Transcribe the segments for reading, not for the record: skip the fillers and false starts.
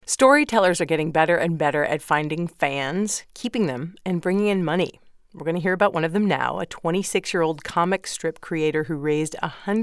Storytellers are getting better and better at finding fans, keeping them, and bringing in money. We're going to hear about one of them now, a 26-year-old comic strip creator who raised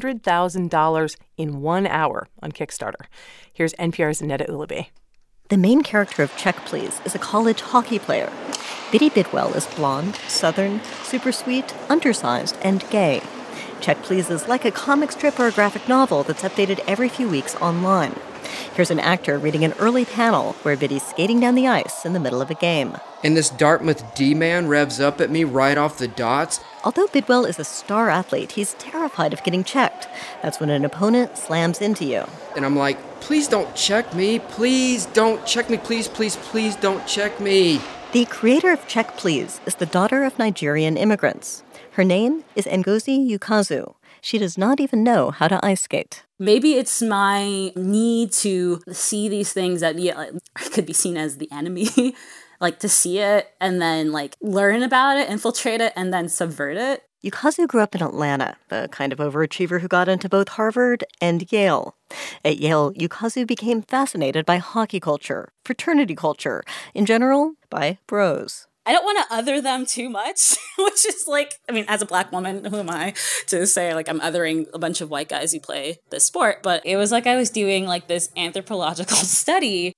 $100,000 in 1 hour on Kickstarter. Here's NPR's Neda Ulaby. The main character of Check Please is a college hockey player. Biddy Bidwell is blonde, southern, super sweet, undersized, and gay. Check Please is like a comic strip or a graphic novel that's updated every few weeks online. Here's an actor reading an early panel where Biddy's skating down the ice in the middle of a game. And this Dartmouth D-man revs up at me right off the dots. Although Bidwell is a star athlete, he's terrified of getting checked. That's when an opponent slams into you. And I'm like, please don't check me. Please don't check me. Please, please, please don't check me. The creator of Check Please is the daughter of Nigerian immigrants. Her name is Ngozi Ukazu. She does not even know how to ice skate. Maybe it's my need to see these things that could be seen as the enemy, like to see it and then learn about it, infiltrate it, and then subvert it. Ukazu grew up in Atlanta, the kind of overachiever who got into both Harvard and Yale. At Yale, Ukazu became fascinated by hockey culture, fraternity culture, in general, by bros. I don't want to other them too much, which is as a Black woman, who am I to say I'm othering a bunch of white guys who play this sport? But it was like I was doing this anthropological study.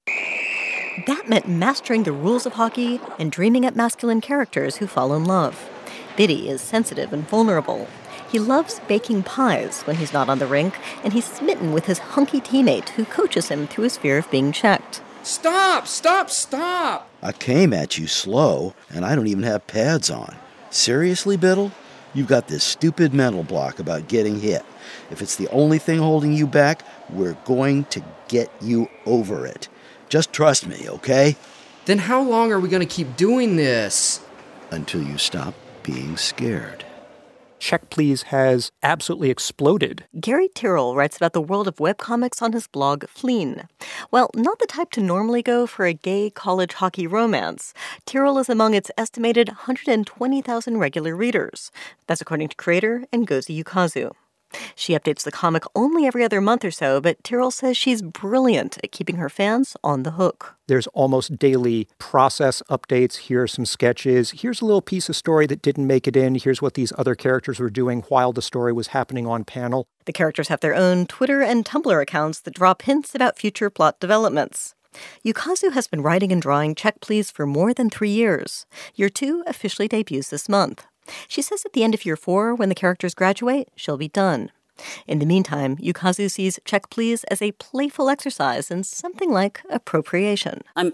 That meant mastering the rules of hockey and dreaming up masculine characters who fall in love. Biddy is sensitive and vulnerable. He loves baking pies when he's not on the rink, and he's smitten with his hunky teammate who coaches him through his fear of being checked. Stop, stop, stop! I came at you slow, and I don't even have pads on. Seriously, Biddle? You've got this stupid mental block about getting hit. If it's the only thing holding you back, we're going to get you over it. Just trust me, okay? Then how long are we going to keep doing this? Until you stop being scared. Check Please has absolutely exploded. Gary Tyrrell writes about the world of webcomics on his blog, Fleen. Well, not the type to normally go for a gay college hockey romance. Tyrrell is among its estimated 120,000 regular readers. That's according to creator Ngozi Ukazu. She updates the comic only every other month or so, but Tyrrell says she's brilliant at keeping her fans on the hook. There's almost daily process updates. Here are some sketches. Here's a little piece of story that didn't make it in. Here's what these other characters were doing while the story was happening on panel. The characters have their own Twitter and Tumblr accounts that drop hints about future plot developments. Ukazu has been writing and drawing Check Please for more than 3 years. Year 2 officially debuts this month. She says at the end of Year 4, when the characters graduate, she'll be done. In the meantime, Ukazu sees Check Please as a playful exercise in something like appropriation. I'm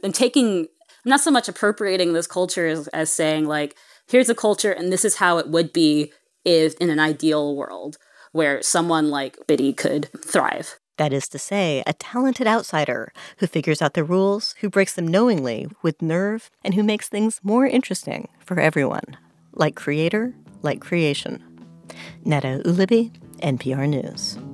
not so much appropriating this culture as saying, here's a culture and this is how it would be if in an ideal world where someone like Biddy could thrive. That is to say, a talented outsider who figures out the rules, who breaks them knowingly, with nerve, and who makes things more interesting for everyone. Like creator, like creation. Neda Ulaby, NPR News.